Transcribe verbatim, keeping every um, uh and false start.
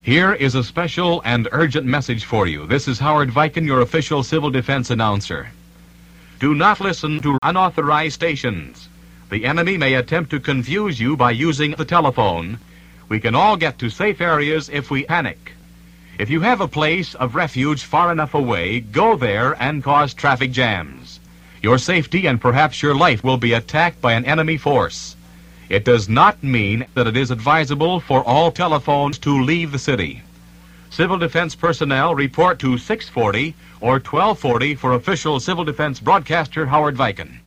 Here is a special and urgent message for you. This is Howard Viken, your official civil defense announcer. Do not listen to unauthorized stations. The enemy may attempt to confuse you by using the telephone. We can all get to safe areas if we panic. If you have a place of refuge far enough away, go there and cause traffic jams. Your safety and perhaps your life will be attacked by an enemy force. It does not mean that it is advisable for all telephones to leave the city. Civil defense personnel report to six forty or twelve forty for official civil defense broadcaster Howard Viken.